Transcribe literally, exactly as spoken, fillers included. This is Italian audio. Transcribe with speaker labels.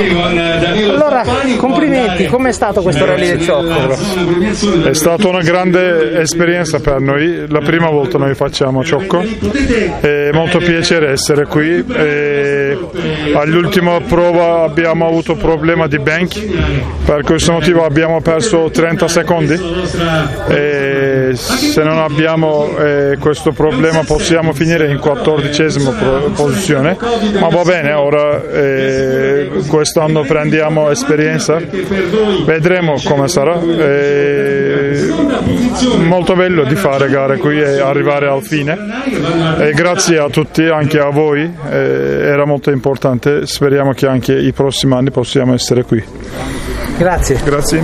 Speaker 1: Allora, complimenti, com'è stato questo Rally del Ciocco?
Speaker 2: È stata una grande esperienza per noi, la prima volta noi facciamo Ciocco, è molto piacere essere qui. E all'ultima prova abbiamo avuto problema di bank, per questo motivo abbiamo perso trenta secondi e se non abbiamo eh, questo problema possiamo finire in quattordicesima posizione, ma va bene, ora eh, quest'anno prendiamo esperienza, vedremo come sarà. È molto bello di fare gare qui e arrivare al fine, e grazie a tutti, anche a voi, eh, era molto importante, speriamo che anche i prossimi anni possiamo essere qui.
Speaker 1: Grazie.
Speaker 2: Grazie.